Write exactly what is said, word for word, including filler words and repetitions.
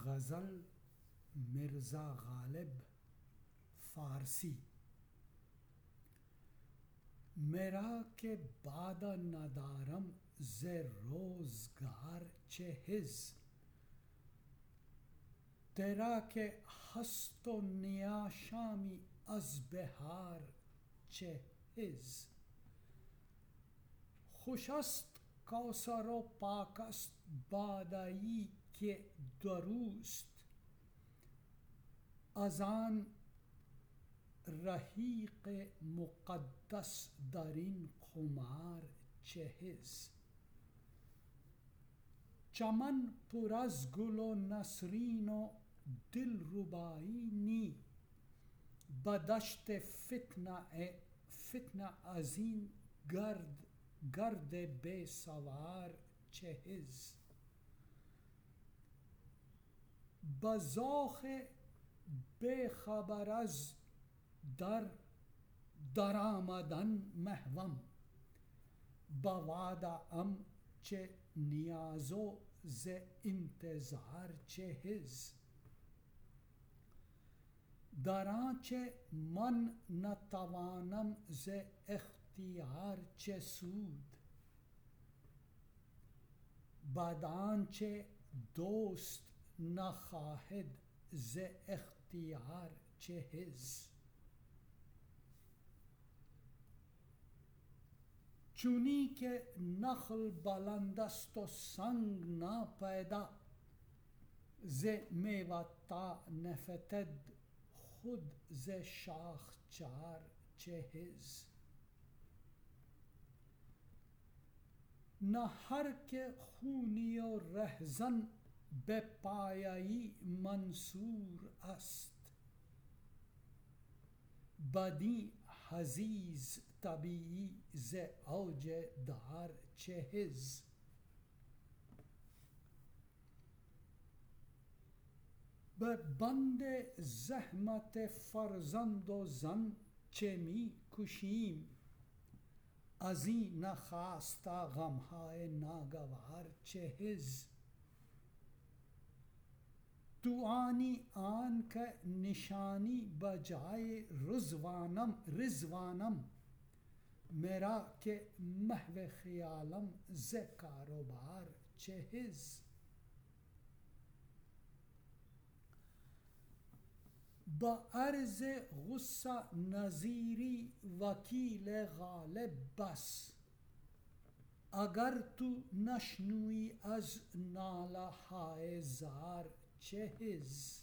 गज़ल मिर्ज़ा गालिब फ़ारसी। मेरा के बाद नदारम ज़े रोज़गार चेहिज़, तेरा के हस्त व नियाशामी अज़ बहार चेहिज़। खुशस्त कौसर व पाकस्त बादाई के दरूस्त, अज़ान रहीक़ मुक़द्दस दरिन खुमार चेहिज़। चमन पर अज़ गुल व नसरीन व दिलरुबाई नी, बदश्त फितना ए फितना अज़ीम गर्द गर्द बेसवार चेहिज़। बज़ौक़ बेखबर अज़ दर दरामदन महवम, बवादा अम चे नियाज़ो ज़े इंतज़ार चेहिज़। दरांचे मन नतवानम ज़े इख्तियार चे सूद, बदांचे दोस्त नखाहिद ज़े इख्तियार चेहिज़। चुनी के नख़ल बुलंदस्त व संग ना पैदा, ज़े मेवा ता नफ़तद खुद ज़े शाख चार चेहिज़। न हर के खूनी व रहज़न बे पायाई मंसूर अस्त, बदी हज़ीज़ तबीई ज़े औज दार चेहिज़। बे बंद ज़हमत फ़र्ज़ंद व ज़न चे मी कुशीम, अज़ीं नख़ास्ता ग़महाए नागवार चेहिज़। तू आनी आन के निशानी बजाए रुज़वानम रिज़वानम, मेरा के महव ख़ियालम ज़े कारोबार चेहिज़। बअर्ज़ गुस्सा नज़ीरी वकील गालिब बस, अगर तू नशनूई अज़ नाला हाय ज़ार चेहिज़।